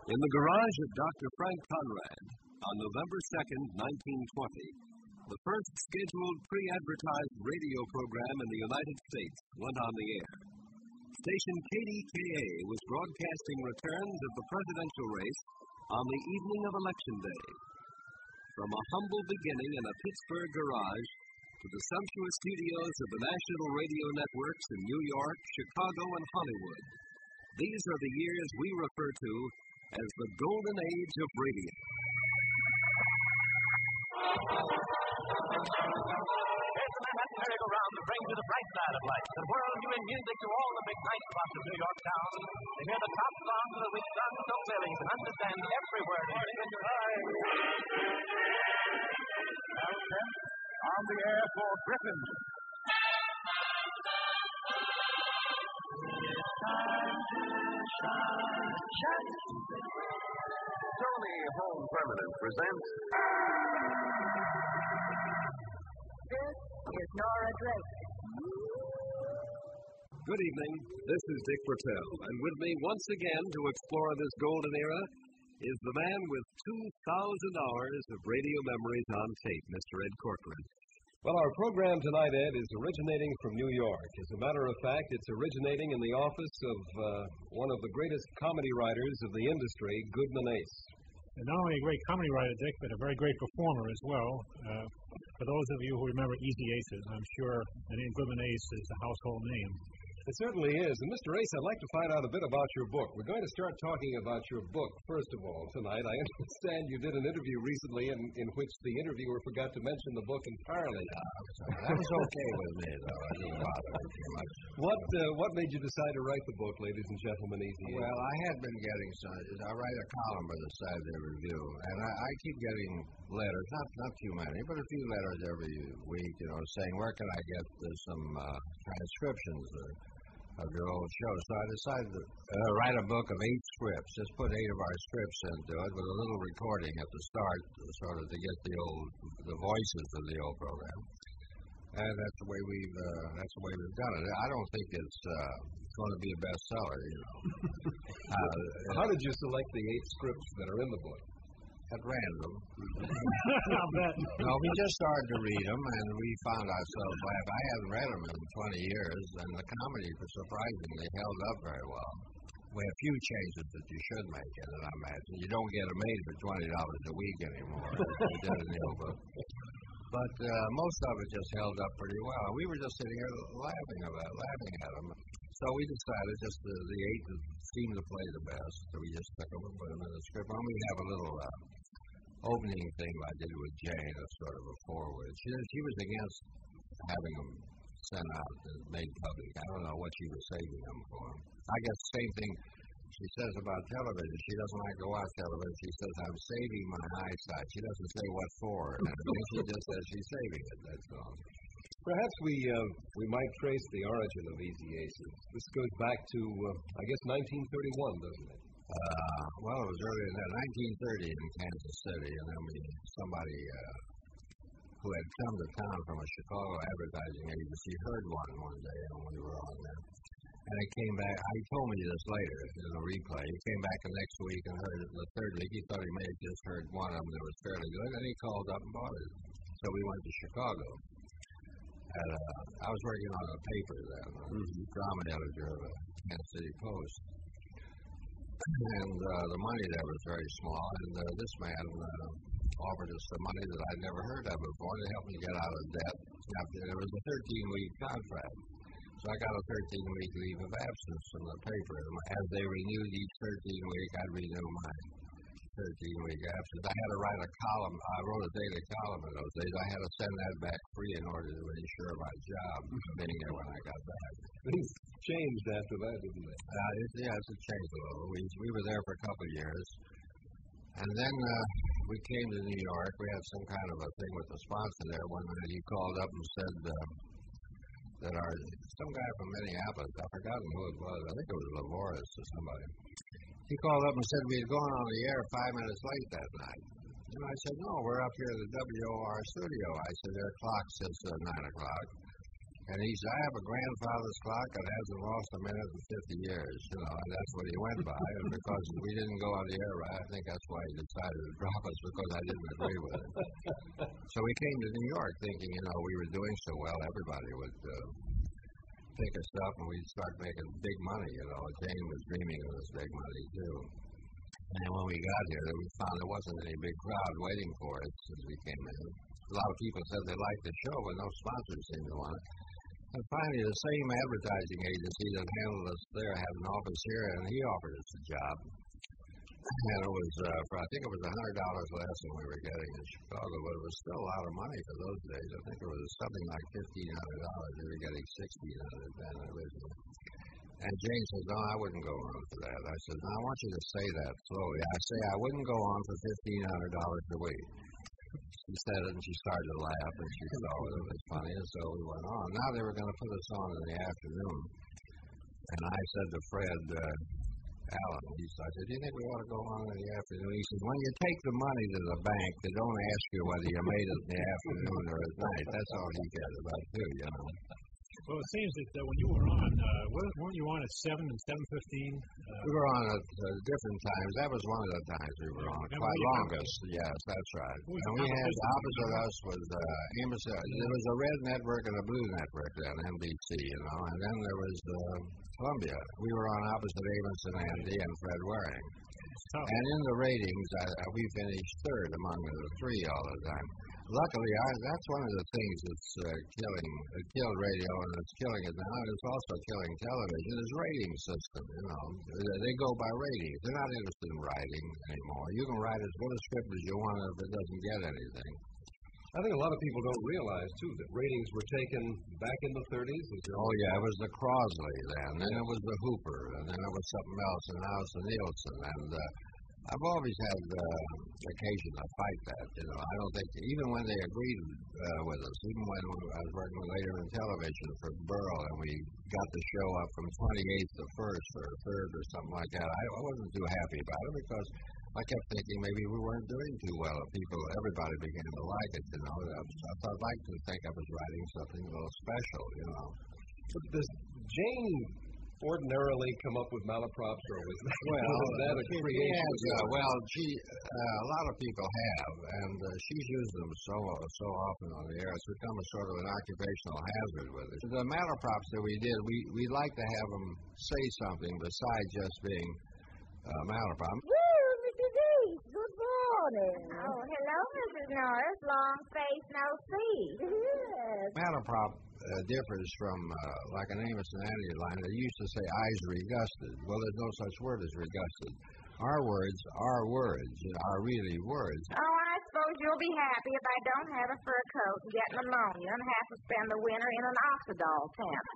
In the garage of Dr. Frank Conrad, on November 2nd, 1920, the first scheduled pre-advertised radio program in the United States went on the air. Station KDKA was broadcasting returns of the presidential race on the evening of Election Day. From a humble beginning in a Pittsburgh garage to the sumptuous studios of the national radio networks in New York, Chicago, and Hollywood, these are the years we refer to as the golden age of radio. It's the Manhattan merry-go-round that brings you the bright side of life, the world-doing music to all the big night spots of New York town. To hear the top songs of the week sung so clearly you can understand every word and sing in your eyes. Now, then, on the air for Griffin. It's time to shine. Sony Home Permanent presents... This is Nora Drake. Good evening. This is Dick Bertel, and with me once again to explore this golden era is the man with 2,000 hours of radio memories on tape, Mr. Ed Corcoran. Well, our program tonight, Ed, is originating from New York. As a matter of fact, it's originating in the office of one of the greatest comedy writers of the industry, Goodman Ace. And not only a great comedy writer, Dick, but a very great performer as well. For those of you who remember Easy Aces, I'm sure the name Goodman Ace is a household name. It certainly is. And Mr. Ace, I'd like to find out a bit about your book. We're going to start talking about your book, first of all, tonight. I understand you did an interview recently in which the interviewer forgot to mention the book entirely. That was okay with me, though. I didn't bother too much. What made you decide to write the book, ladies and gentlemen, Easy Ace? Well, I had been getting some... I write a column for the Saturday Review, and I keep getting letters, not too many, but a few letters every week, saying, where can I get some transcriptions of your old show. So I decided to write a book of 8 scripts. Just put 8 of our scripts into it with a little recording at the start, sort of to get the voices of the old program. And that's the way we've done it. I don't think it's going to be a bestseller, How did you select the 8 scripts that are in the book? At random. I'll bet. No, we just started to read them, and we found ourselves laughing. I hadn't read them in 20 years, and the comedy, surprisingly, held up very well. We have a few changes that you should make in it, I imagine. You don't get them made for $20 a week anymore, as we did in the old book. But most of it just held up pretty well. We were just sitting here laughing at them. So we decided just the 8 that seemed to play the best, so we just took them and put them in the script. And we have a little opening thing I did with Jane, a sort of a foreword. She was against having them sent out and made public. I don't know what she was saving them for. I guess the same thing she says about television. She doesn't like to watch television. She says, I'm saving my eyesight. She doesn't say what for. And she just says she's saving it, that's all. Perhaps we might trace the origin of Easy Aces. This goes back to, I guess, 1931, doesn't it? Well, it was earlier than that, 1930 in Kansas City, and then somebody who had come to town from a Chicago advertising agency heard one day when we were on there. And he came back, he told me this later in a replay. He came back the next week and heard it the third week. He thought he may have just heard one of them that was fairly good, and he called up and bought it. So we went to Chicago. And I was working on a paper then, drama editor of the Kansas City Post. And the money there was very small, and this man offered us some money that I'd never heard of before to help me get out of debt. Now, there was a 13-week contract. So I got a 13-week leave of absence from the paper. As they renewed each 13-week, I'd renew my 13-week absence. I had to write a column. I wrote a daily column in those days. I had to send that back free in order to ensure my job being there when I got back. Things changed after that, didn't they? Yes, it changed a little. We were there for a couple of years. And then we came to New York. We had some kind of a thing with the sponsor there. One night he called up and said that some guy from Minneapolis, I've forgotten who it was. I think it was Lavoris or somebody. He called up and said we had gone on the air 5 minutes late that night. And I said, no, we're up here at the WOR studio. I said, their clock says 9 o'clock. And he said, I have a grandfather's clock that hasn't lost a minute in 50 years, and that's what he went by. And because we didn't go on the air right, I think that's why he decided to drop us, because I didn't agree with it. So we came to New York thinking, we were doing so well, everybody would pick us up and we'd start making big money, Jane was dreaming of this big money, too. And when we got here, we found there wasn't any big crowd waiting for us as we came in. A lot of people said they liked the show, but no sponsors seemed to want it. And finally, the same advertising agency that handled us there had an office here, and he offered us a job. And it was, I think it was $100 less than we were getting in Chicago, but it was still a lot of money for those days. I think it was something like $1,500. We were getting $1,600 then originally. And Jane says, no, I wouldn't go on for that. I said, no, I want you to say that slowly. I say I wouldn't go on for $1,500 a week. She said it, and she started to laugh, and she thought it was funny, and so we went on. Now they were going to put us on in the afternoon. And I said to Fred Allen, I said, do you think we ought to go on in the afternoon? He said, when you take the money to the bank, they don't ask you whether you made it in the afternoon or at night. That's all he cares about, too, Well, it seems that when you were on, weren't you on at 7 and 7:15? We were on at different times. That was one of the times we were on. Quite longest. Yes, that's right. And we had, opposite us was Amos. There was a red network and a blue network then, NBC, and then there was Columbia. We were on opposite Amos and Andy and Fred Waring. And in the ratings, we finished third among the three all the time. Luckily, that's one of the things that's killed radio, and it's killing it now, and it's also killing television, is rating system, They go by ratings. They're not interested in writing anymore. You can write as good a script as you want if it doesn't get anything. I think a lot of people don't realize, too, that ratings were taken back in the 30s. Oh, yeah, it was the Crosley then it was the Hooper, and then it was something else, and now it's the Nielsen, and I've always had occasion to fight that, I don't think, even when they agreed with us, even when I was working later in television for Burl, and we got the show up from 28th to 1st or 3rd or something like that, I wasn't too happy about it, because I kept thinking maybe we weren't doing too well. Everybody began to like it, I'd like to think I was writing something a little special, But does Jane ordinarily come up with malaprops, or was that a creation? A lot of people have, and she's used them so often on the air. It's become a sort of an occupational hazard with it. The malaprops that we did, we like to have them say something besides just being malaprop. Woo, Mr. D, good morning. Oh, hello, Mrs. Norris. Long face, no feet. Yes. Malaprop differs from like an Amos and Andy line that used to say eyes regusted. Well, there's no such word as regusted. Our words are really words. Oh, I suppose you'll be happy if I don't have a fur coat and get pneumonia and have to spend the winter in an Oxidol tent.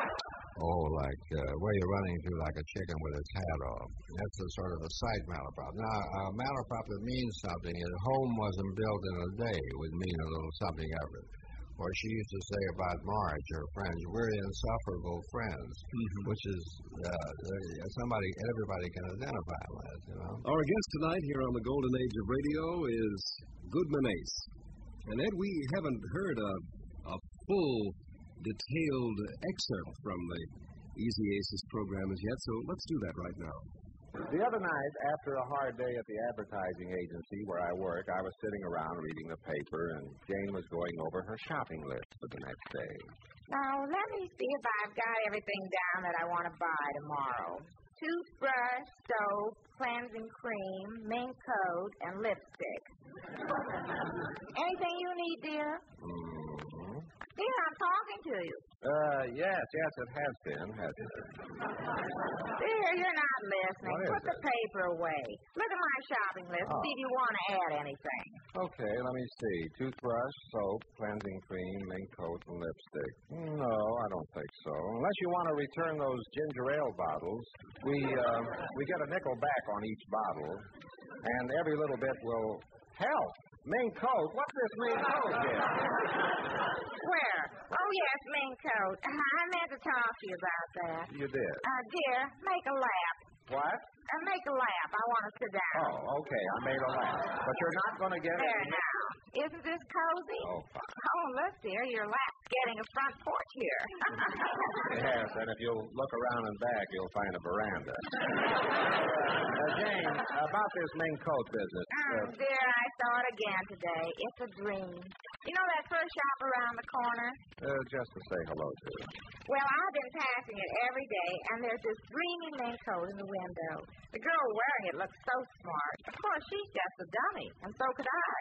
Oh, like where you're running through like a chicken with its hat off. That's a sort of a sight malaprop. Now, a malaprop that means something, if home wasn't built in a day, would mean a little something of it. Or she used to say about Marge, her friends, we're insufferable friends, which is everybody can identify with, Our guest tonight here on the Golden Age of Radio is Goodman Ace. And Ed, we haven't heard a full, detailed excerpt from the Easy Aces program as yet, so let's do that right now. The other night, after a hard day at the advertising agency where I work, I was sitting around reading the paper, and Jane was going over her shopping list for the next day. Now, let me see if I've got everything down that I want to buy tomorrow. Toothbrush, soap, cleansing cream, mink coat, and lipstick. Anything you need, dear? Dear, I'm talking to you. Yes, it has been, hasn't it? Dear, you're not listening. Put the paper away. Look at my shopping list and see if you want to add anything. Okay, let me see. Toothbrush, soap, cleansing cream, mink coat, and lipstick. No, I don't think so. Unless you want to return those ginger ale bottles, we get a nickel back on each bottle, and every little bit will help. Mink coat? What's this mink coat here? Where? Oh, yes, mink coat. I meant to talk to you about that. You did? Dear, make a lap. What? Make a lap. I want to sit down. Oh, okay. I made a lap. But you're not going to get There now. Isn't this cozy? Oh, fine. Oh, look, dear, your lap's getting a front porch here. Yes, and if you'll look around and back, you'll find a veranda. Jane, about this Ming coat business. Dear, I saw it again today. It's a dream. You know that first shop around the corner? Just to say hello to you. Well, I've been passing it every day, and there's this dreamy Ming coat in the window. The girl wearing it looks so smart. Of course, she's just a dummy, and so could I.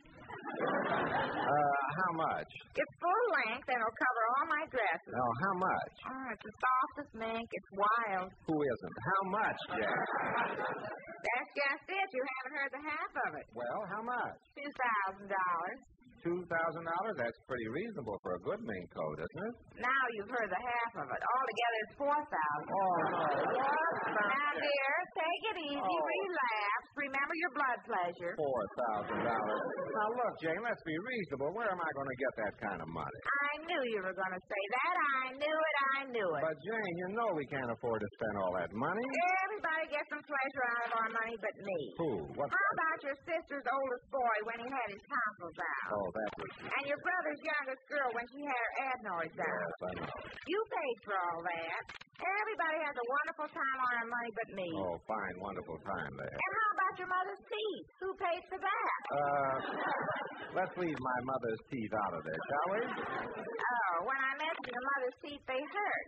How much? It's full length, and it'll cover all my dresses. No, how much? Oh, it's the softest mink. It's wild. Who isn't? How much, Jane? That's just it. You haven't heard the half of it. Well, how much? $2,000. $2,000? That's pretty reasonable for a good mink coat, isn't it? Now you've heard the half of it. Altogether, it's $4,000. Oh, no. Now, dear, take it easy. Relax. Remember your blood pressure. $4,000. Now, look, Jane, let's be reasonable. Where am I going to get that kind of money? I knew you were going to say that. I knew it. But, Jane, you know we can't afford to spend all that money. Everybody gets some pleasure out of our money but me. Who? What? How about your sister's oldest boy when he had his tonsils out? Oh, that was... And your brother's youngest girl when she had her adenoids out? Yes, I know. You paid for all that. Everybody has a wonderful time on our money but me. Oh, fine, wonderful time there. And how about your mother's teeth? Who paid for that? Let's leave my mother's teeth out of there, shall we? Oh, when I mention your mother's teeth, they hurt.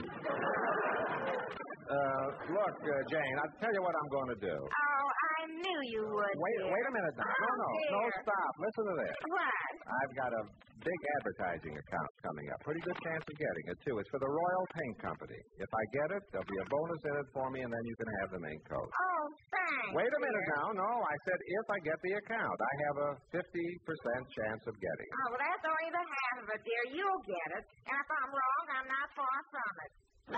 Look, Jane, I'll tell you what I'm going to do. Oh, I knew you would. Wait a minute now. No, stop. Listen to this. What? I've got a big advertising account coming up. Pretty good chance of getting it, too. It's for the Royal Paint Company. If I get it, there'll be a bonus in it for me, and then you can have the mink coat. Oh, thanks. Wait a minute now. No, I said if I get the account. I have a 50% chance of getting it. Oh, well, that's only the half of it, dear. You'll get it. And if I'm wrong, I'm not far from it.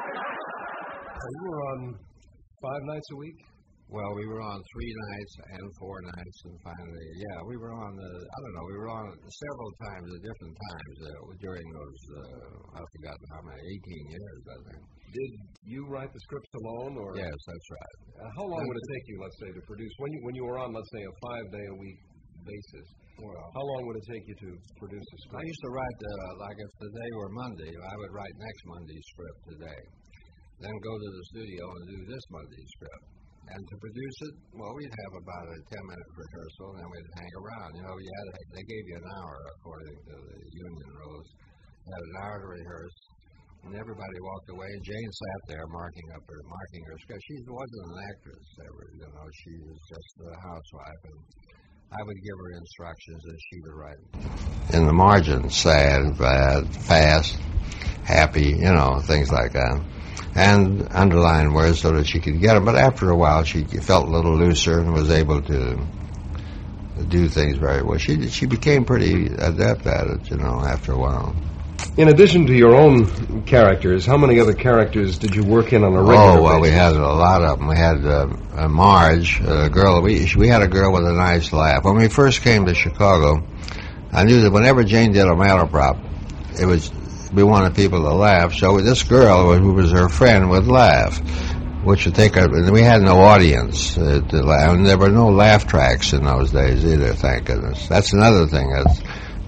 So you were on 5 nights a week? Well, we were on 3 nights and 4 nights, and finally, we were on, we were on several times at different times during those, I've forgotten how many, 18 years, I think. Did you write the scripts alone, or? Yes, that's right. How long would it take you, let's say, to produce, when you were on, let's say, a 5-day-a-week basis, well, how long would it take you to produce a script? I used to write, like if the day were Monday, I would write next Monday's script today. Then go to the studio and do this Monday's script. And to produce it, well, we'd have about a 10-minute rehearsal, and then we'd hang around. You know, they gave you an hour, according to the union rules. You had an hour to rehearse, and everybody walked away, and Jane sat there marking her script. She wasn't an actress ever, you know. She was just a housewife, and I would give her instructions, and she would write in the margin, sad, bad, fast, happy, you know, things like that. And underline words so that she could get them. But after a while, she felt a little looser and was able to do things very well. She became pretty adept at it, you know, after a while. In addition to your own characters, how many other characters did you work in on a regular basis? Oh, well, we had a lot of them. We had Marge, a girl. We had a girl with a nice laugh. When we first came to Chicago, I knew that whenever Jane did a malaprop, we wanted people to laugh. So this girl, who was her friend, would laugh, which would take her. We had no audience to laugh, and there were no laugh tracks in those days either. Thank goodness. That's another thing that's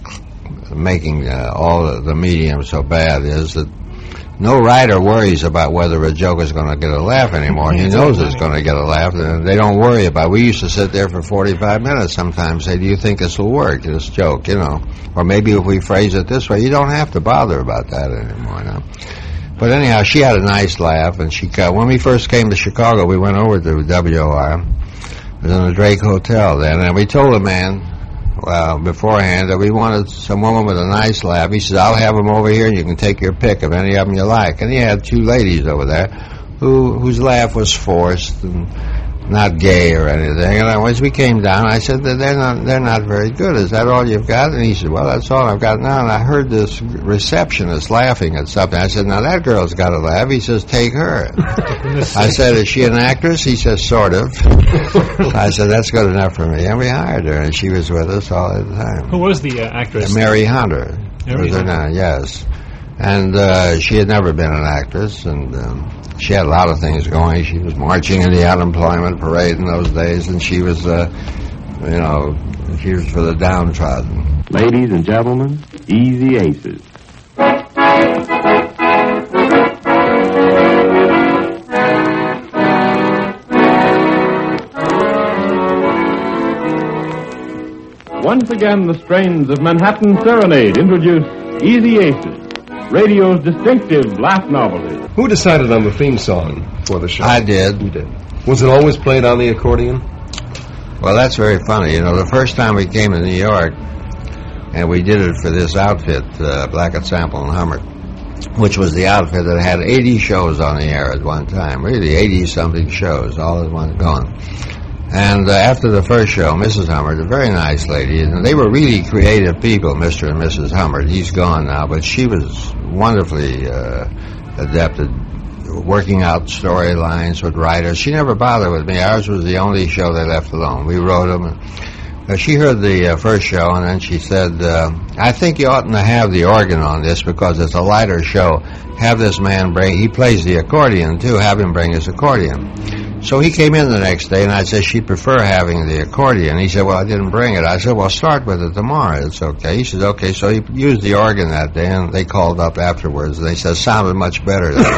making all the medium so bad, is that no writer worries about whether a joke is going to get a laugh anymore. He knows it's going to get a laugh, and they don't worry about it. We used to sit there for 45 minutes sometimes, say, do you think this will work, this joke, you know? Or maybe if we phrase it this way, you don't have to bother about that anymore, you know? But anyhow, she had a nice laugh, and when we first came to Chicago, we went over to WOR. It was in the Drake Hotel then, and we told the man, beforehand, that we wanted some woman with a nice laugh. He says, I'll have them over here, and you can take your pick of any of them you like. And he had 2 ladies over there whose laugh was forced and not gay or anything. And as we came down, I said, they're not very good. Is that all you've got? And he said, well, that's all I've got now. And I heard this receptionist laughing at something. I said, now that girl's got a laugh. He says, take her. I said, is she an actress? He says, sort of. I said, that's good enough for me. And we hired her, and she was with us all the time. Who was the actress? Mary Hunter. Mary Hunter. Yes. And she had never been an actress, and she had a lot of things going. She was marching in the unemployment parade in those days, and she was she was for the downtrodden. Ladies and gentlemen, Easy Aces. Once again, the strains of Manhattan Serenade introduce Easy Aces, radio's distinctive laugh novelty. Who decided on the theme song for the show? I did. You did. Was it always played on the accordion? Well, that's very funny. The first time we came to New York, and we did it for this outfit, Blackett, Sample, and Hummert, which was the outfit that had 80 shows on the air at one time. Really, 80-something shows, all at one going. And after the first show, Mrs. Hummert, a very nice lady, and they were really creative people, Mr. and Mrs. Hummert. He's gone now, but she was wonderfully adept at working out storylines with writers. She never bothered with me. Ours was the only show they left alone. We wrote them. She heard the first show, and then she said, I think you oughtn't to have the organ on this because it's a lighter show. Have this man he plays the accordion, too. Have him bring his accordion. So he came in the next day, and I said she'd prefer having the accordion. He said, well, I didn't bring it. I said, well, start with it tomorrow. It's okay. He said, okay. So he used the organ that day, and they called up afterwards, and they said, sounded much better than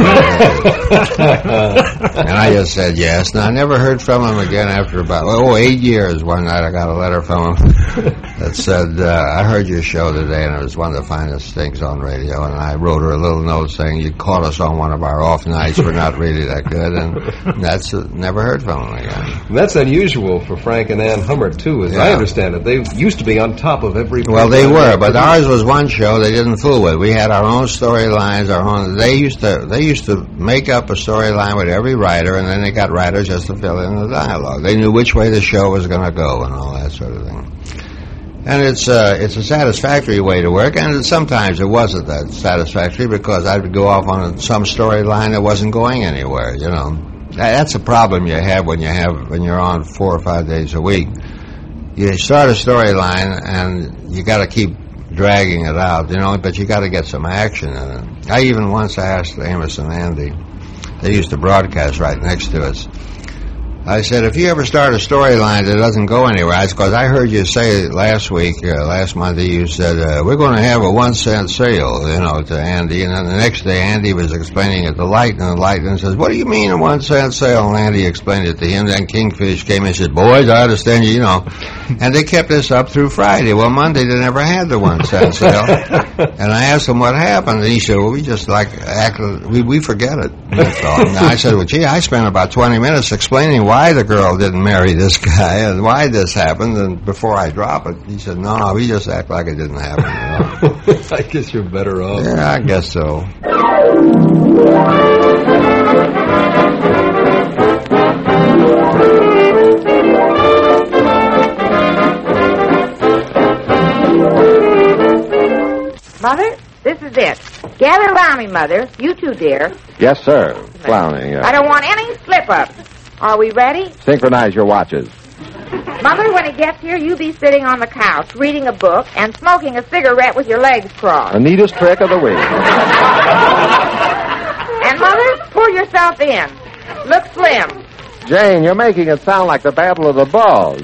And I just said yes. And I never heard from him again after about, 8 years. One night I got a letter from him that said, I heard your show today, and it was one of the finest things on radio. And I wrote her a little note saying, you caught us on one of our off nights. We're not really that good. And that's it. Never heard from them again. That's unusual for Frank and Ann Hummert, too, as I understand it. They used to be on top of every... Well, they were, but ours was one show they didn't fool with. We had our own storylines, our own... They used to make up a storyline with every writer, and then they got writers just to fill in the dialogue. They knew which way the show was going to go and all that sort of thing. And it's a satisfactory way to work, and sometimes it wasn't that satisfactory because I'd go off on some storyline that wasn't going anywhere, That's a problem you have when you're on 4 or 5 days a week. You start a storyline and you got to keep dragging it out, but you got to get some action in it. I even once asked Amos and Andy, they used to broadcast right next to us. I said, if you ever start a storyline that doesn't go anywhere, because I heard you say last Monday, you said, we're going to have a 1 cent sale, to Andy. And then the next day, Andy was explaining it to Light, and Light says, what do you mean a 1 cent sale? And Andy explained it to him. Then Kingfish came and said, boys, I understand you, And they kept this up through Friday. Well, Monday, they never had the 1 cent sale. And I asked him what happened. And he said, well, we just we forget it. That's all. And I said, well, gee, I spent about 20 minutes explaining why the girl didn't marry this guy and why this happened, and before I drop it, he said, no, we just act like it didn't happen. I guess you're better off. Yeah, I guess so. Mother, this is it. Gather around me, Mother. You too, dear. Yes, sir. Clowning. I don't want any slip-ups. Are we ready? Synchronize your watches. Mother, when he gets here, you be sitting on the couch, reading a book, and smoking a cigarette with your legs crossed. The neatest trick of the week. And, Mother, pull yourself in. Look slim. Jane, you're making it sound like the Battle of the Bulge.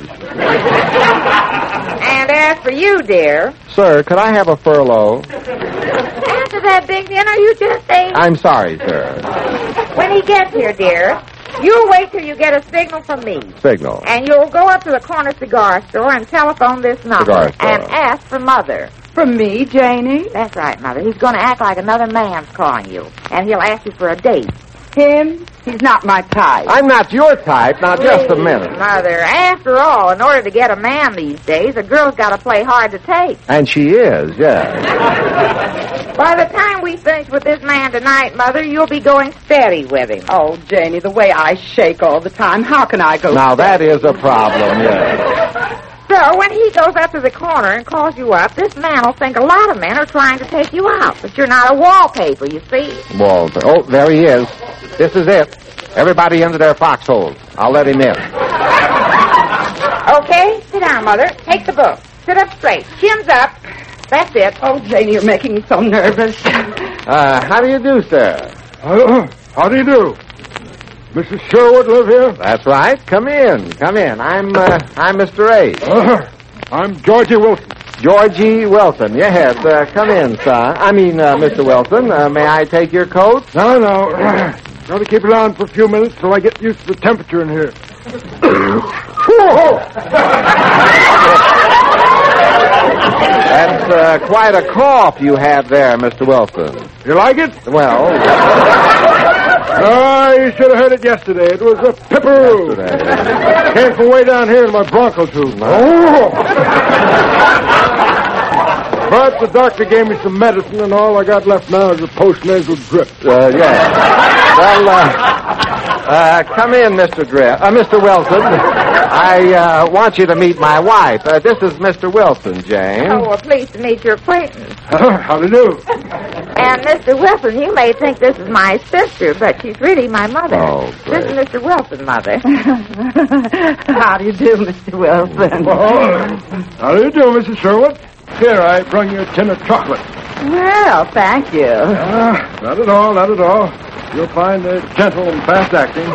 And as for you, dear... Sir, could I have a furlough? After that big dinner you just ate... I'm sorry, sir. When he gets here, dear... You'll wait till you get a signal from me. Signal. And you'll go up to the corner cigar store and telephone this number. And ask for Mother. For me, Janie? That's right, Mother. He's going to act like another man's calling you. And he'll ask you for a date. Him? He's not my type. I'm not your type. Now, just a minute. Mother, after all, in order to get a man these days, a girl's got to play hard to take. And she is, yes. By the time we finish with this man tonight, Mother, you'll be going steady with him. Oh, Janie, the way I shake all the time, how can I go Now, steady? that is a problem, yes. So, when he goes up to the corner and calls you up, this man will think a lot of men are trying to take you out. But you're not a wallpaper, you see. Walter. Oh, there he is. This is it. Everybody into their foxholes. I'll let him in. Okay, sit down, Mother. Take the book. Sit up straight. Chins up. That's it. Oh, Janie, you're making me so nervous. How do you do, sir? How do you do? Mrs. Sherwood live here? That's right. Come in. Come in. I'm Mr. Ace. I'm Georgie Wilson. Georgie Wilson. Yes. Come in, son. Mr. Wilson. May I take your coat? No. Got to keep it on for a few minutes till I get used to the temperature in here. That's quite a cough you have there, Mr. Wilson. You like it? Well... you should have heard it yesterday. It was a pipperoo. Came from way down here in my bronco tube. But the doctor gave me some medicine, and all I got left now is a post-nasal drip. Yeah. Well, come in, Mr. Wilson. I want you to meet my wife. This is Mr. Wilson, Jane. Oh, well, pleased to meet your acquaintance. How do you do? And, Mr. Wilson, you may think this is my sister, but she's really my mother. Oh, great. This is Mr. Wilson's mother. How do you do, Mr. Wilson? How do you do, Mrs. Sherwood? Here, I brought you a tin of chocolate. Well, thank you. Not at all. You'll find they're gentle and fast-acting.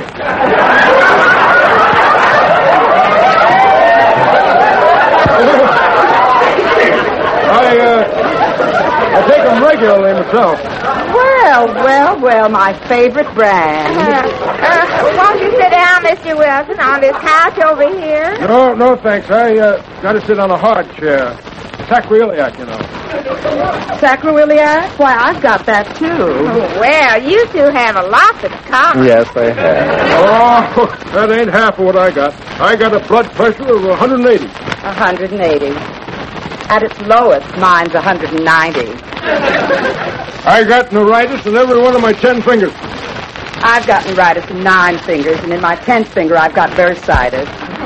I take them regularly myself. Well, my favorite brand. Won't you sit down, Mr. Wilson, on this couch over here? No, thanks. I got to sit on a hard chair. Sacroiliac, you know. Sacroiliac? Why, I've got that, too. Well, you two have a lot in common. Yes, they have. Oh, that ain't half of what I got. I got a blood pressure of 180. 180. At its lowest, mine's 190. I got neuritis in every one of my 10 fingers. I've got neuritis in 9 fingers, and in my 10th finger, I've got bursitis.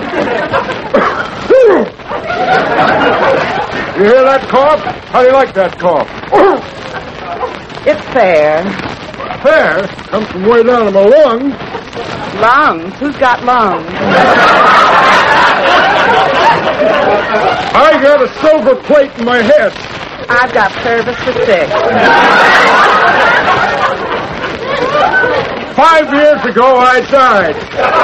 You hear that cough? How do you like that cough? It's fair. Fair? Comes from way down in my lungs. Lungs? Who's got lungs? I got a silver plate in my head. I've got service for 6. 5 years ago, I died.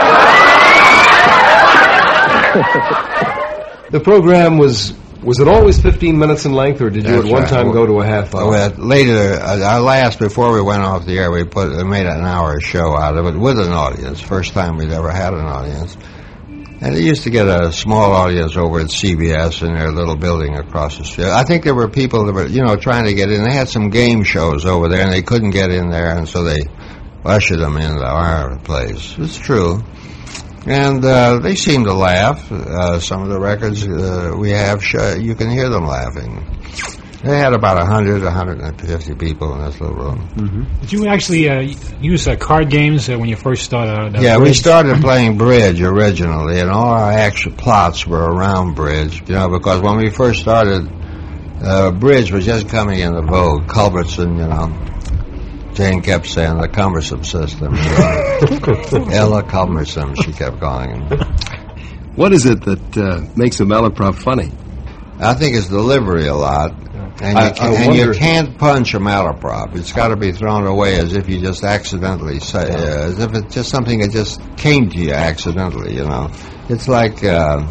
The program was it always 15 minutes in length, or did you That's at one right. time go to a half hour? Well, later, our last, before we went off the air, we made an hour show out of it with an audience. First time we'd ever had an audience. And they used to get a small audience over at CBS in their little building across the street. I think there were people that were, trying to get in. They had some game shows over there, and they couldn't get in there, and so they ushered them into our place. It's true. And they seem to laugh. Some of the records we have, you can hear them laughing. They had about 100, 150 people in this little room. Mm-hmm. Did you actually use card games when you first started out? Yeah, we started playing bridge originally, and all our action plots were around bridge, because when we first started, bridge was just coming into vogue. Culbertson, Jane kept saying the cumbersome system. Ella Cumbersome, she kept calling him. What is it that makes a malaprop funny? I think it's delivery a lot. And you can't punch a malaprop. It's got to be thrown away as if you just accidentally say, as if it's just something that just came to you accidentally, It's like,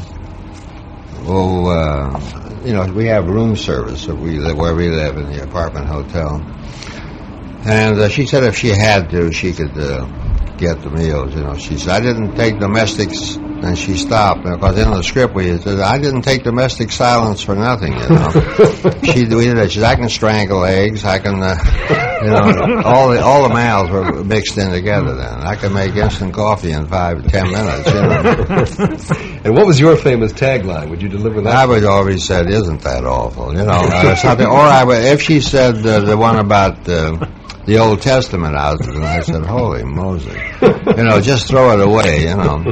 we have room service where we live in the apartment hotel. And she said if she had to, she could get the meals, She said, I didn't take domestics, and she stopped, because in the script we said, I didn't take domestic silence for nothing, She said, I can strangle eggs, I can, all the mouths were mixed in together then. I could make instant coffee in 5 to 10 minutes, And what was your famous tagline? Would you deliver that? I would always said, isn't that awful, something. Or if she said the one about the Old Testament out, and I said, holy Moses. Just throw it away,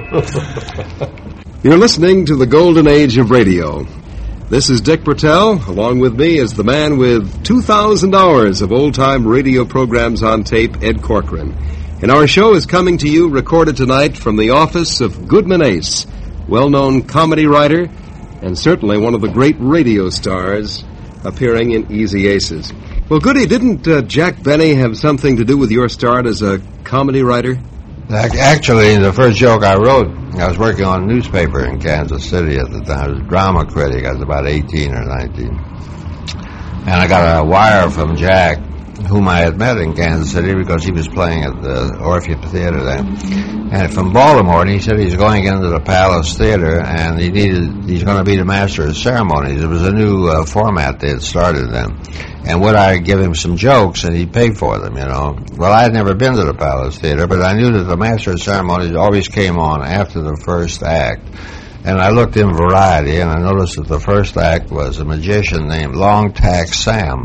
You're listening to the Golden Age of Radio. This is Dick Bertel. Along with me is the man with 2,000 hours of old-time radio programs on tape, Ed Corcoran. And our show is coming to you recorded tonight from the office of Goodman Ace, well-known comedy writer, and certainly one of the great radio stars appearing in Easy Aces. Well, Goody, didn't Jack Benny have something to do with your start as a comedy writer? Actually, the first joke I wrote, I was working on a newspaper in Kansas City at the time. I was a drama critic. I was about 18 or 19. And I got a wire from Jack, whom I had met in Kansas City because he was playing at the Orpheum Theater then. And from Baltimore, and he said he's going into the Palace Theater and he's going to be the master of ceremonies. It was a new format they had started then. And would I give him some jokes and he'd pay for them, you know. Well, I had never been to the Palace Theater, but I knew that the master of ceremonies always came on after the first act. And I looked in Variety, and I noticed that the first act was a magician named Long Tack Sam.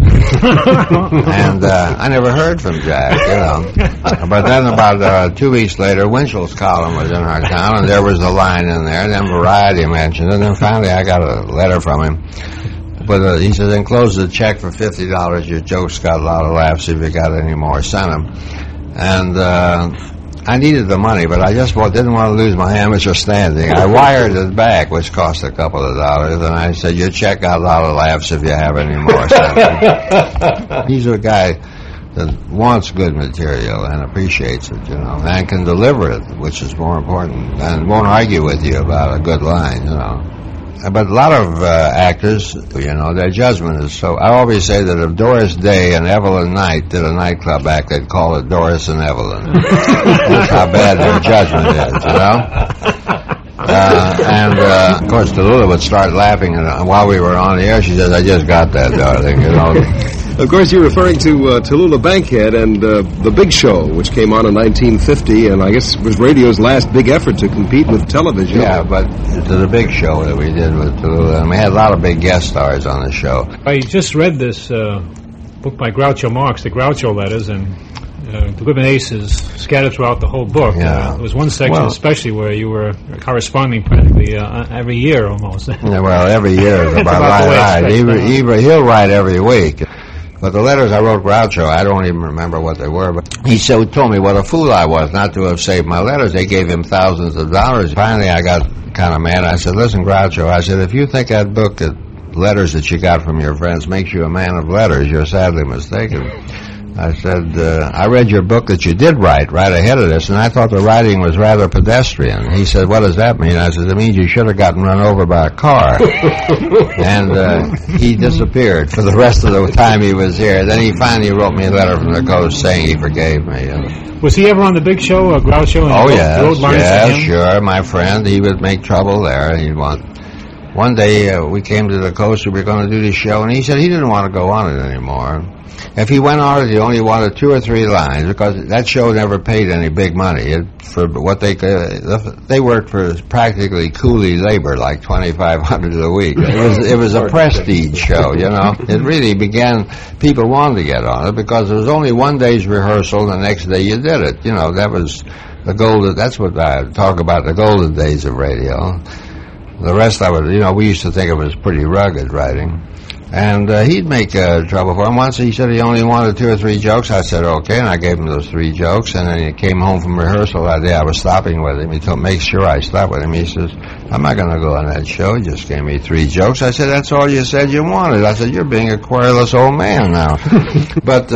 And I never heard from Jack, you know. But then about 2 weeks later, Winchell's column was in our town, and there was a line in there. And then Variety mentioned it, and then finally I got a letter from him. But he said, enclose the check for $50. Your jokes got a lot of laughs. If you got any more, send them. And I needed the money, but I just didn't want to lose my amateur standing. I wired it back, which cost a couple of dollars, and I said, your check got a lot of laughs if you have any more. He's a guy that wants good material and appreciates it, you know, and can deliver it, which is more important, and won't argue with you about a good line, you know. But a lot of actors, you know, their judgment is so... I always say that if Doris Day and Evelyn Knight did a nightclub act, they'd call it Doris and Evelyn. That's how bad their judgment is, you know? Of course, Tallulah would start laughing, and while we were on the air, she says, I just got that, darling, you know. Of course, you're referring to Tallulah Bankhead and The Big Show, which came on in 1950, and I guess was radio's last big effort to compete with television. Yeah, but to The Big Show that we did with Tallulah, and we had a lot of big guest stars on the show. I just read this book by Groucho Marx, the Groucho Letters, and the Goodman Aces scattered throughout the whole book. Yeah. There was one section especially where you were corresponding practically every year almost. Yeah, well, every year is about right. He'll write every week. But the letters I wrote Groucho, I don't even remember what they were, but he told me what a fool I was not to have saved my letters. They gave him thousands of dollars. Finally, I got kind of mad. I said, listen, Groucho, I said, if you think that book, that letters that you got from your friends, makes you a man of letters, you're sadly mistaken. I said, I read your book that you did write right ahead of this, and I thought the writing was rather pedestrian. He said, what does that mean? I said, it means you should have gotten run over by a car. And he disappeared for the rest of the time he was here. Then he finally wrote me a letter from the coast saying he forgave me. Was he ever on the Big Show, Groucho? Oh, yes, sure, my friend. He would make trouble there. One day we came to the coast, we were going to do the show, and he said he didn't want to go on it anymore. If he went on it, he only wanted 2 or 3 lines, because that show never paid any big money. For what they worked for practically coolie labor, like $2,500 a week. It was a prestige show, you know. It really began, people wanted to get on it, because there was only one day's rehearsal, and the next day you did it. You know, that was the golden, that's what I talk about, the golden days of radio. The rest we used to think it was pretty rugged writing. And he'd make trouble for him. Once he said he only wanted 2 or 3 jokes. I said, okay, and I gave him those 3 jokes. And then he came home from rehearsal that day. I was stopping with him. He told me, make sure I stop with him. He says, I'm not going to go on that show. He just gave me 3 jokes. I said, that's all you said you wanted. I said, you're being a querulous old man now. But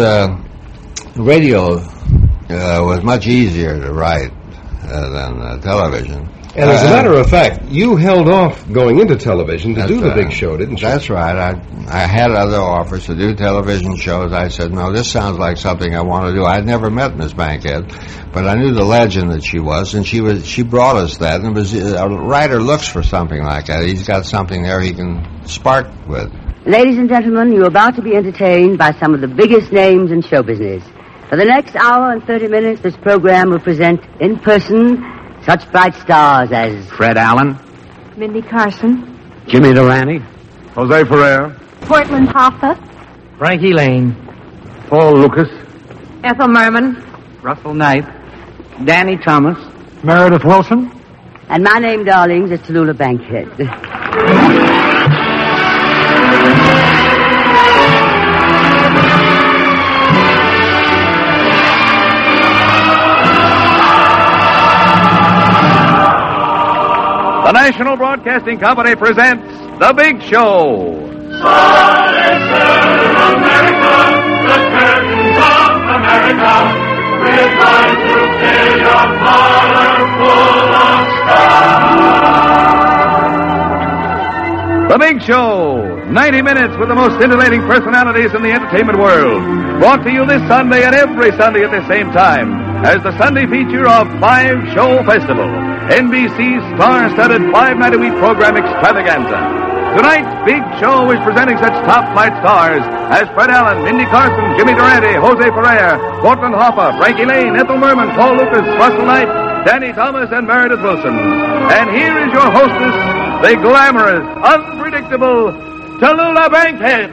radio was much easier to write than television. And as a matter of fact, you held off going into television to do The Big Show, didn't you? That's right. I had other offers to do television shows. I said, no, this sounds like something I want to do. I'd never met Miss Bankhead, but I knew the legend that she was, and she brought us that. And it was, a writer looks for something like that. He's got something there he can spark with. Ladies and gentlemen, you're about to be entertained by some of the biggest names in show business. For the next hour and 30 minutes, this program will present in person such bright stars as Fred Allen, Mindy Carson, Jimmy Durante, Jose Ferrer, Portland Hoffa, Frankie Lane, Paul Lucas, Ethel Merman, Russell Knight, Danny Thomas, Meredith Wilson. And my name, darlings, is Tallulah Bankhead. The National Broadcasting Company presents The Big Show. America, the curtains of America we're going to fill your parlor full of stars. The Big Show, 90 minutes with the most scintillating personalities in the entertainment world. Brought to you this Sunday and every Sunday at the same time as the Sunday feature of 5 Show Festival, NBC's star-studded 5-night-a-week program extravaganza. Tonight's Big Show is presenting such top-flight stars as Fred Allen, Mindy Carson, Jimmy Durante, Jose Ferrer, Portland Hoffa, Frankie Lane, Ethel Merman, Paul Lucas, Russell Knight, Danny Thomas, and Meredith Wilson. And here is your hostess, the glamorous, unpredictable Tallulah Bankhead.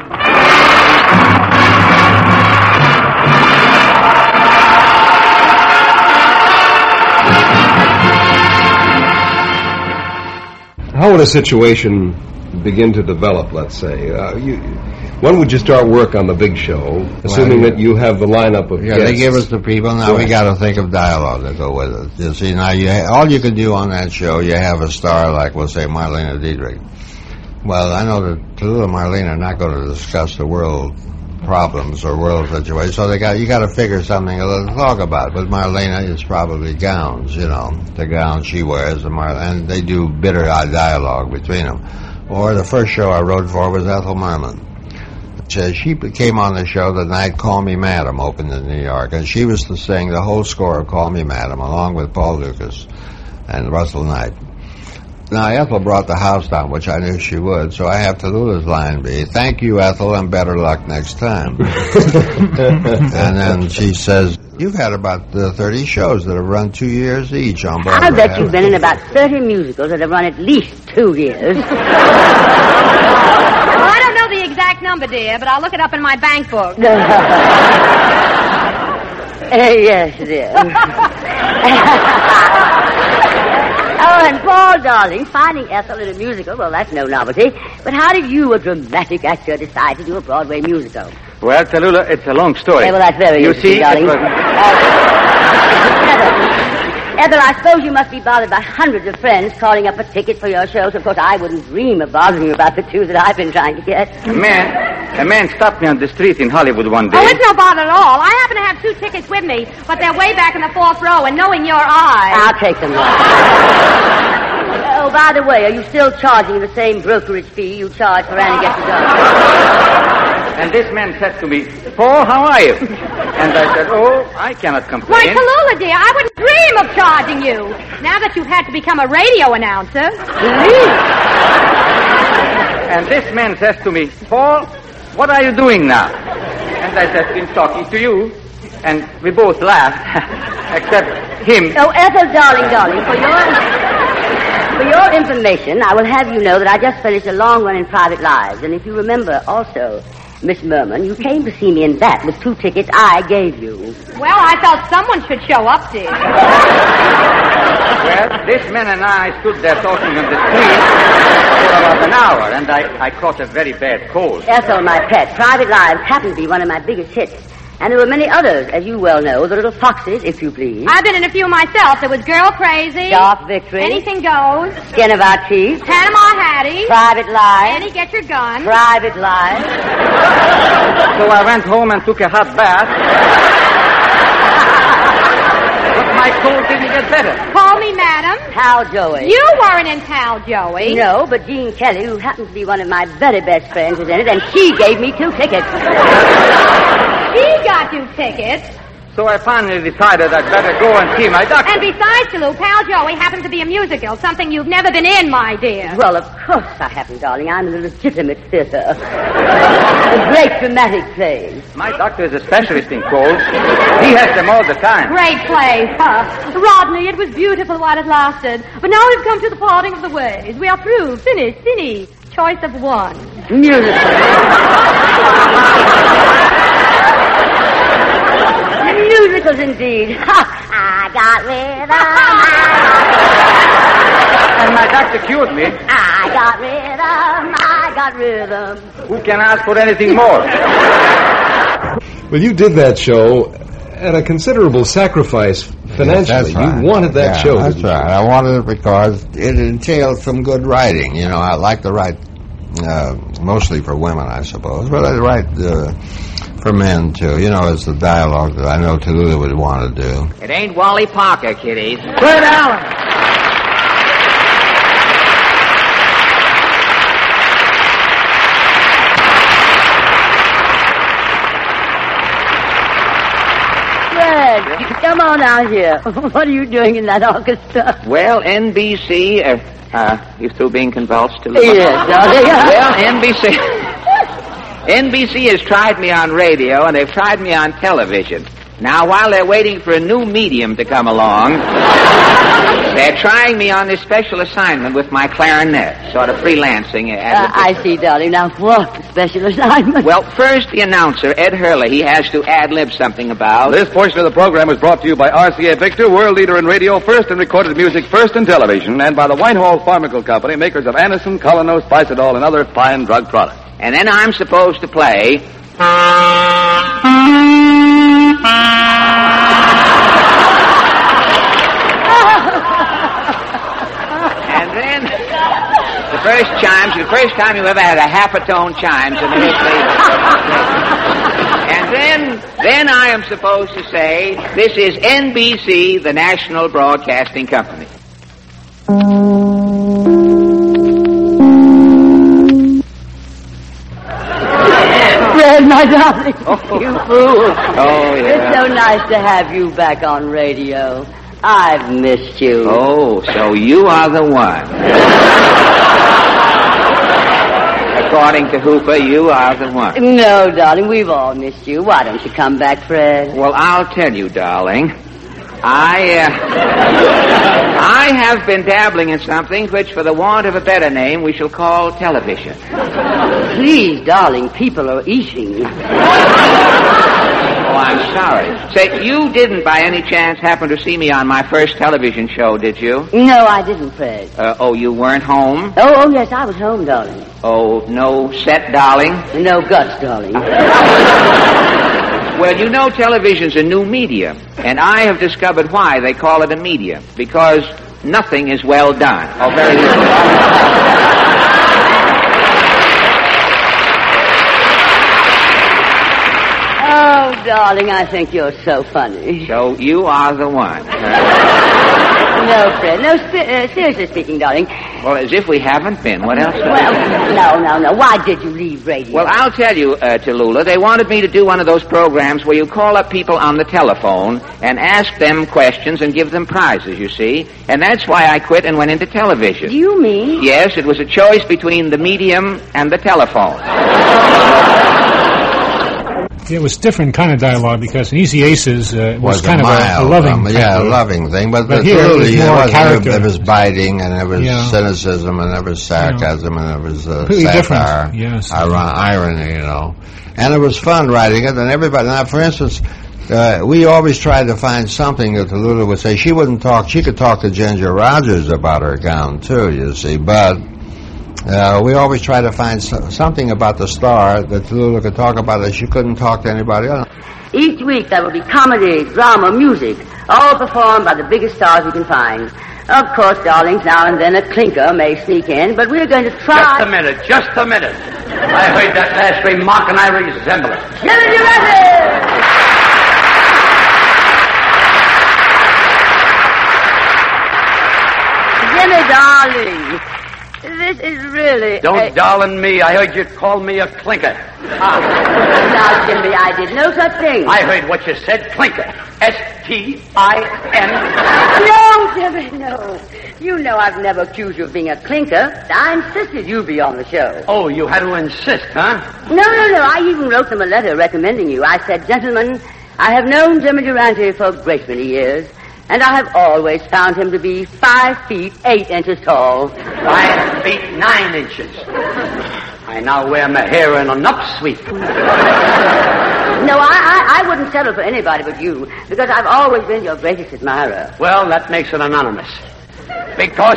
How would a situation begin to develop, let's say? When would you start work on the Big Show, assuming that you have the lineup of guests? They give us the people. Now we got to think of dialogue to go with it. You see, now all you can do on that show, you have a star like, we'll say, Marlene Dietrich. Well, I know that Tallulah and Marlene are not going to discuss the world problems or world situations, so you got to figure something to talk about. With Marlene, it's probably gowns, the gowns she wears, and they do bitter dialogue between them. Or the first show I wrote for was Ethel Merman. She came on the show the night Call Me Madam opened in New York, and she was to sing the whole score of Call Me Madam along with Paul Lucas and Russell Knight. Now, Ethel brought the house down, which I knew she would, so I have Tallulah's line be, "Thank you, Ethel, and better luck next time." And then she says, "You've had about 30 shows that have run 2 years each on Broadway." I bet you've been in about 30 musicals that have run at least 2 years. Well, I don't know the exact number, dear, but I'll look it up in my bank book. Yes, dear. Oh, and Paul, darling, finding Ethel in a musical, well, that's no novelty. But how did you, a dramatic actor, decide to do a Broadway musical? Well, Tallulah, it's a long story. Well, that's very interesting, darling. Ethel, I suppose you must be bothered by hundreds of friends calling up for tickets for your shows. Of course, I wouldn't dream of bothering you about the 2 that I've been trying to get. A man stopped me on the street in Hollywood one day. Oh, it's no bother at all. I happen to have 2 tickets with me, but they're way back in the 4th row, and knowing your eyes... I'll take them. Oh, by the way, are you still charging the same brokerage fee you charge for Annie Gets a Dog? And this man said to me, "Paul, how are you?" And I said, "Oh, I cannot complain." Why, Tallulah, dear, I wouldn't dream of charging you. Now that you've had to become a radio announcer. And this man says to me, "Paul, what are you doing now?" And I said, "Been talking to you." And we both laughed, except him. Oh, Ethel, darling, for your information, I will have you know that I just finished a long run in Private Lives. And if you remember also, Miss Merman, you came to see me in that with 2 tickets I gave you. Well, I thought someone should show up, dear. Well, this man and I stood there talking on the street for about an hour, and I caught a very bad cold. Ethel, my pet, Private Lives happened to be one of my biggest hits. And there were many others, as you well know, the Little Foxes, if you please. I've been in a few myself. There was Girl Crazy. Dark Victory. Anything Goes. Skin of Our Teeth. Panama Hattie. Private Lives. Annie, Get Your Gun. Private Lives. So I went home and took a hot bath. But my cold didn't get better. Call Me Madam. Pal Joey. You weren't in Pal Joey. No, but Jean Kelly, who happens to be one of my very best friends, was in it, and she gave me 2 tickets. She got you tickets. So I finally decided I'd better go and see my doctor. And besides, Tallulah, Pal Joey happens to be a musical, something you've never been in, my dear. Well, of course I haven't, darling. I'm in a legitimate theater. A great dramatic play. My doctor is a specialist in colds. He has them all the time. Great play, huh? Rodney, it was beautiful while it lasted. But now we've come to the parting of the ways. We are through. Finished. Cine. Choice of one. Musical. Musicals indeed. I got rhythm. And my doctor cured me. I got rhythm. I got rhythm. Who can ask for anything more? Well, you did that show at a considerable sacrifice financially. Yes, right. You wanted that show. That's right. I wanted it because it entailed some good writing. I like to write mostly for women, I suppose, but I write for men, too. You know, it's the dialogue that I know Tallulah would want to do. It ain't Wally Parker, kiddies. Fred Allen. Fred, come on out here. What are you doing in that orchestra? Well, NBC, you through being convulsed, Tallulah? Yes, darling. Well, NBC has tried me on radio, and they've tried me on television. Now, while they're waiting for a new medium to come along, they're trying me on this special assignment with my clarinet, sort of freelancing. I see, darling. Now, what special assignment? Well, first, the announcer, Ed Hurley, he has to ad-lib something about... This portion of the program was brought to you by RCA Victor, world leader in radio, first in recorded music, first in television, and by the Whitehall Pharmaceutical Company, makers of Anacin, Colonos, Spicidol, and other fine drug products. And then I'm supposed to play... And then the first time you ever had a half a tone chimes in the history. And then I am supposed to say, this is NBC, the National Broadcasting Company. Fred, my darling. Oh. You fool. Oh, yeah. It's so nice to have you back on radio. I've missed you. Oh, so you are the one. According to Hooper, you are the one. No, darling, we've all missed you. Why don't you come back, Fred? Well, I'll tell you, darling. I have been dabbling in something which, for the want of a better name, we shall call television. Please, darling, people are eating. Oh, I'm sorry. Say, you didn't by any chance happen to see me on my first television show, did you? No, I didn't, Fred. You weren't home? Oh, yes, I was home, darling. Oh, no set, darling? No guts, darling. Well, you know television's a new medium, and I have discovered why they call it a medium. Because nothing is well done. Oh, very little. Oh, darling, I think you're so funny. So you are the one. No, Fred. No, seriously speaking, darling. Well, as if we haven't been. What else? Well, no. Why did you leave radio? Well, I'll tell you, Tallulah. They wanted me to do one of those programs where you call up people on the telephone and ask them questions and give them prizes, you see. And that's why I quit and went into television. Do you mean? Yes, it was a choice between the medium and the telephone. It was different kind of dialogue because in Easy Aces was kind of a loving thing. Yeah, a loving thing. But here it was more character. There was biting, and there was cynicism, and there was sarcasm, and there was satire, irony, you know. And it was fun writing it, and everybody... Now, for instance, we always tried to find something that Tallulah would say. She wouldn't talk... She could talk to Ginger Rogers about her gown, too, you see, but... we always try to find something about the star that Tallulah could talk about that she couldn't talk to anybody else. Each week there will be comedy, drama, music, all performed by the biggest stars we can find. Of course, darlings, now and then a clinker may sneak in, but we're going to try... Just a minute. I heard that last remark and I resemble it. Jimmy Durante! Jimmy, darling. This is really... Don't darling me. I heard you call me a clinker. Now, Jimmy, I did no such thing. I heard what you said, clinker. S-T-I-N. No, Jimmy, no. You know I've never accused you of being a clinker. I insisted you be on the show. Oh, you had to insist, huh? No. I even wrote them a letter recommending you. I said, gentlemen, I have known Jimmy Durante for a great many years. And I have always found him to be 5 feet 8 inches tall. 5 feet 9 inches. I now wear my hair in an upsweep. No, I wouldn't settle for anybody but you, because I've always been your greatest admirer. Well, that makes it anonymous. Because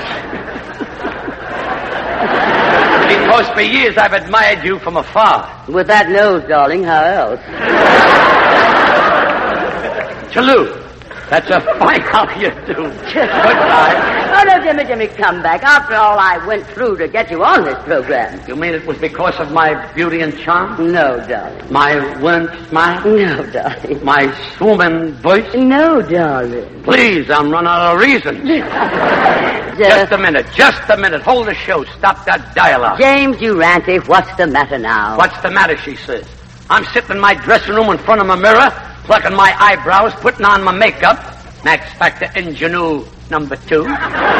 for years I've admired you from afar. With that nose, darling, how else? Tallulah. That's a fine how you do. Goodbye. Oh, no, Jimmy, come back. After all I went through to get you on this program. You mean it was because of my beauty and charm? No, darling. My winning smile? No, darling. My swooning voice? No, darling. Please, I'm running out of reasons. Just a minute. Hold the show. Stop that dialogue. James, you ranty. What's the matter now? What's the matter, she says. I'm sitting in my dressing room in front of my mirror, plucking my eyebrows, putting on my makeup. Max Factor Ingenue number 2. When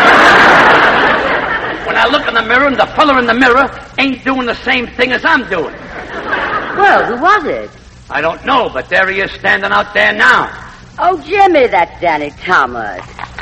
I look in the mirror and the fella in the mirror ain't doing the same thing as I'm doing. Well, who was it? I don't know, but there he is standing out there now. Oh, Jimmy, that's Danny Thomas.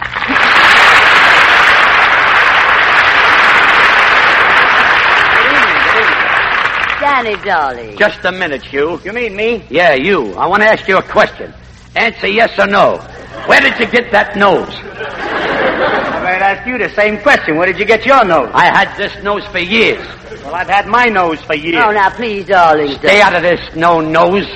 Danny, darling. Just a minute, Hugh. You mean me? Yeah, you. I want to ask you a question. Answer yes or no. Where did you get that nose? I'd ask you the same question. Where did you get your nose? I had this nose for years. Well, I've had my nose for years. Oh, now, please, darling. Stay out of this, no nose.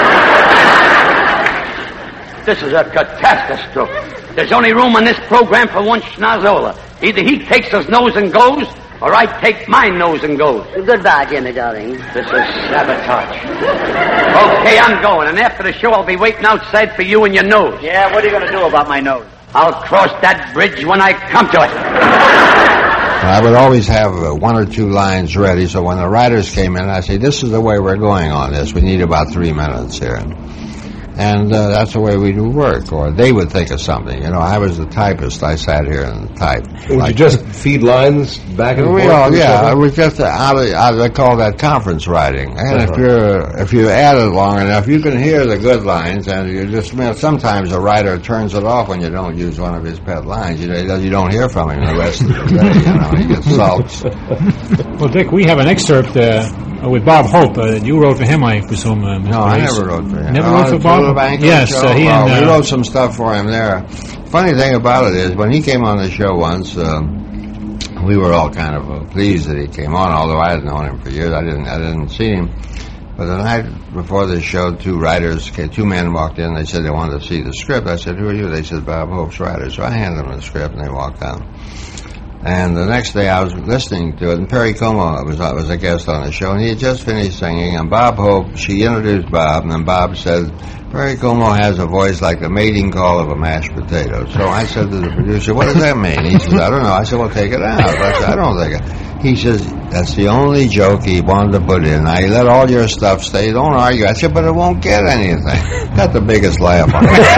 This is a catastrophe. There's only room in this program for one schnozola. Either he takes his nose and goes, or I take my nose and goes. Goodbye, Jimmy, darling. This is sabotage. Okay, I'm going, and after the show I'll be waiting outside for you and your nose. Yeah, what are you going to do about my nose? I'll cross that bridge when I come to it. I would always have 1 or 2 lines ready, so when the writers came in, I'd say, this is the way we're going on this. We need about 3 minutes here. And that's the way we do work, or they would think of something. You know, I was the typist. I sat here and typed. Would you just feed lines back and forth? Well, yeah, it was just I call that conference writing. And if you add it long enough, you can hear the good lines, and you just sometimes a writer turns it off when you don't use one of his pet lines. You don't hear from him the rest of the day. You know, he gets sulks. Well, Dick, we have an excerpt with Bob Hope. You wrote for him, I presume, Mr. No, I never wrote for him. Never wrote for Bob? Yes, we wrote some stuff for him there. Funny thing about it is, when he came on the show once, we were all kind of pleased that he came on, although I had known him for years. I didn't see him. But the night before the show, 2 men walked in. They said they wanted to see the script. I said, who are you? They said, Bob Hope's writer. So I handed them the script, and they walked out. And the next day I was listening to it, and Perry Como was a guest on the show, and he had just finished singing, and Bob Hope, she introduced Bob, and then Bob said, Perry Como has a voice like the mating call of a mashed potato. So I said to the producer, what does that mean? He says, I don't know. I said, well, take it out. I said, I don't think it. He says, that's the only joke he wanted to put in. Now, you let all your stuff stay. Don't argue. I said, but it won't get anything. Got the biggest laugh on it.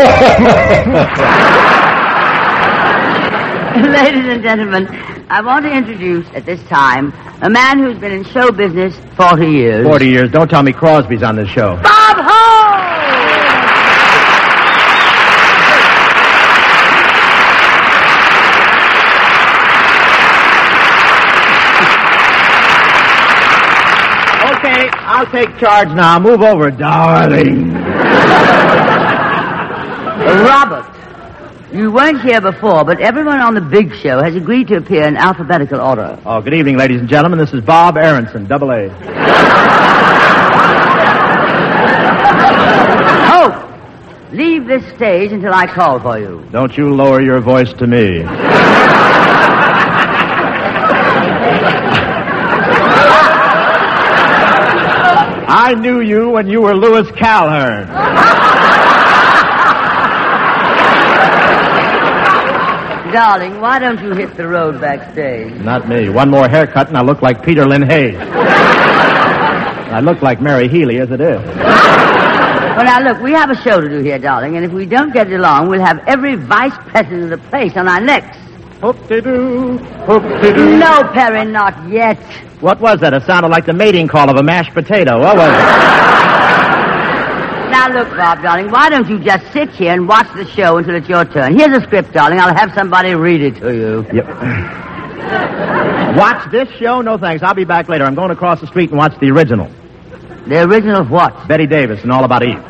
Ladies and gentlemen, I want to introduce at this time a man who's been in show business 40 years. 40 years. Don't tell me Crosby's on this show. Bob Hope! Okay, I'll take charge now. Move over, darling. Robert. You weren't here before, but everyone on the big show has agreed to appear in alphabetical order. Oh, good evening, ladies and gentlemen. This is Bob Aronson, double A. Hope, leave this stage until I call for you. Don't you lower your voice to me. I knew you when you were Louis Calhern. Darling, why don't you hit the road backstage? Not me. One more haircut and I look like Peter Lynn Hayes. I look like Mary Healy as it is. Well, now, look, we have a show to do here, darling, and if we don't get it along, we'll have every vice president of the place on our necks. Hoop-de-doo, hoop-de-doo. No, Perry, not yet. What was that? It sounded like the mating call of a mashed potato. What was it? Now, look, Bob, darling, why don't you just sit here and watch the show until it's your turn? Here's a script, darling. I'll have somebody read it to you. Yep. Watch this show? No, thanks. I'll be back later. I'm going across the street and watch the original. The original of what? Betty Davis and All About Eve.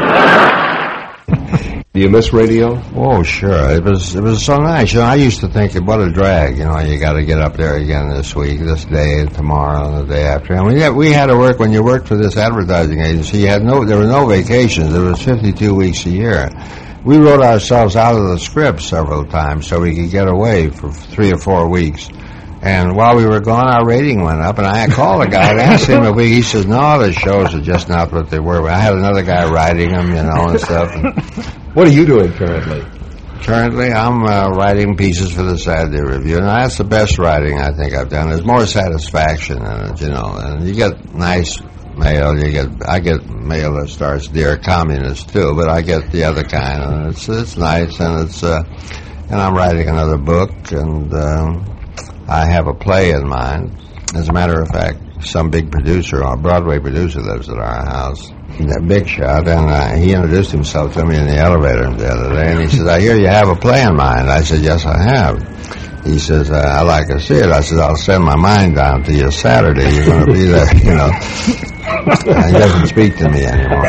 Do you miss radio? Oh, sure. It was so nice. You know, I used to think, what a drag. You know, you got to get up there again this week, this day, and tomorrow, and the day after. And we had to work when you worked for this advertising agency. There were no vacations. There was 52 weeks a year. we wrote ourselves out of the script several times so we could get away for 3 or 4 weeks. And while we were gone, our rating went up, and I called the guy and asked him if he says, no, the shows are just not what they were. I had another guy writing them, and stuff. What are you doing currently? Currently, I'm writing pieces for the Saturday Review, and that's the best writing I think I've done. There's more satisfaction in it, and you get nice mail. I get mail that starts "Dear Communist" too, but I get the other kind, and it's nice, and and I'm writing another book, and I have a play in mind. As a matter of fact, some big producer, a Broadway producer, lives at our house. A big shot, and he introduced himself to me in the elevator the other day, and he said, I hear you have a play in mind. I said, yes, I have. He says, I'd like to see it. I said, I'll send my mind down to you Saturday. You're going to be there, And he doesn't speak to me anymore.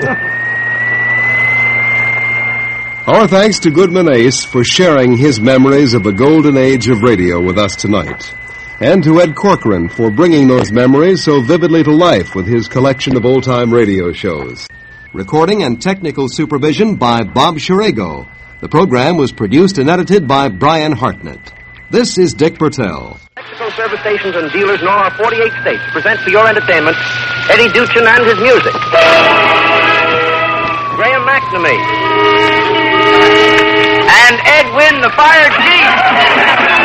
Our thanks to Goodman Ace for sharing his memories of the golden age of radio with us tonight. And to Ed Corcoran for bringing those memories so vividly to life with his collection of old-time radio shows. Recording and technical supervision by Bob Shirago. The program was produced and edited by Brian Hartnett. This is Dick Bertel. Mexico service stations and dealers in all our 48 states present for your entertainment Eddie Duchin and his music. Graham McNamee. And Edwin the Fire Chief.